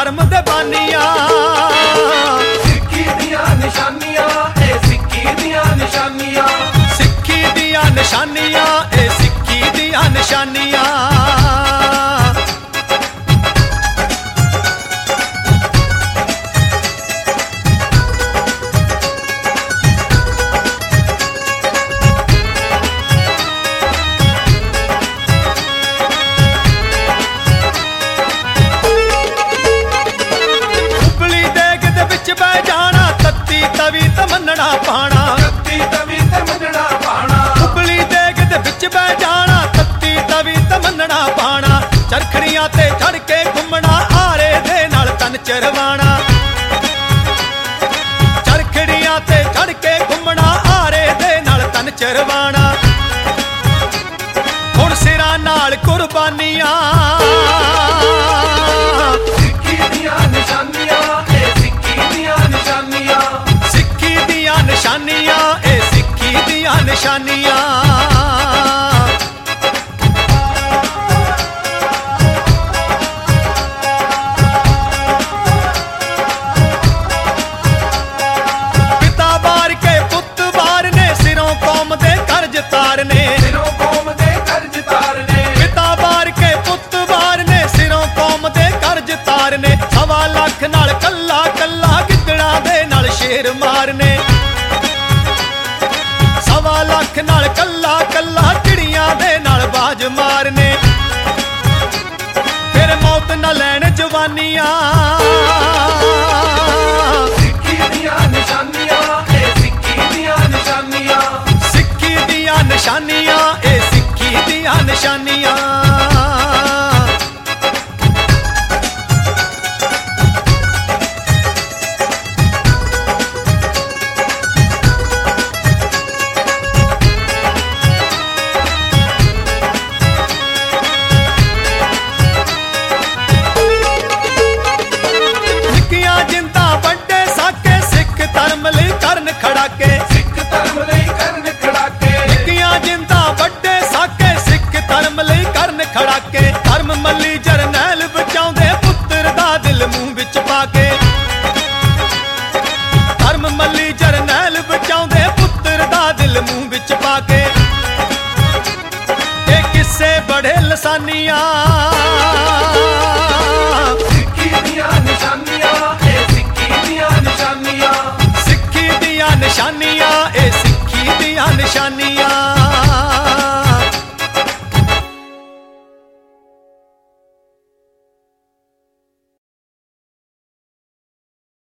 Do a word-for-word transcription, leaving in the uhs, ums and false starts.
धर्म दे बानियां। सिक्खी दियां निशानियां ए सिक्खी दियां निशानियां। सिक्खी दियां निशानियां ए सिक्खी दियां निशानियां। बह जाना तत्ती तवी ते मन्नना पाना। तत्ती तवी ते मन्नना पाना। उबली देग दे विच बह जाना तत्ती तवी ते मन्नना पाना। चरखड़ियां ते चढ़ के घुमना आरे दे नाल तन चरवाना। चरखड़ियां ते चढ़ के घुमना आरे दे नाल तन चरवाना। हुण सिरां नाल कुर्बानियां। सिक्खी दियां निशानियां निशानियां ए सिक्खी दियां निशानियां। पिता बार के पुत बार ने सिरों कौम दे कर्ज तारने। सिरों कौम दे कर्ज तारने। पिता बार के पुत बार ने सिरों कौम दे कर्ज तारने। सवा लख नाल कल्ला कल्ला गिद्दड़ा दे नाल शेर मारने। सवा लख नाल कल्ला कल्ला चिड़ियां दे नाल बाज मारने। फिर मौत न लैण जवानियां। सिक्खी दियां निशानियां ए सिक्खी दियां निशानियां। सिक्खी दियां निशानियां ए सिक्खी दियां निशानियां। धर्म लई करन खड़ाके। सिख धर्म लई करन खड़ाके। निक्कियां जिंदा बड्डे साके सिख धर्म लई करन खड़ाके। धर्म मल्ली जरनैल बचाउंदे पुत्तर दा दिल मूंह विच पाके। धर्म मल्ली जरनैल बचाउंदे पुत्तर दा दिल मूंह विच पाके। ए किस्से बड़े लसानियां। सिक्खी दियां निशानियां ए सिक्खी दियां निशानियां। निशानियां ए सिक्खी दियां निशानियां।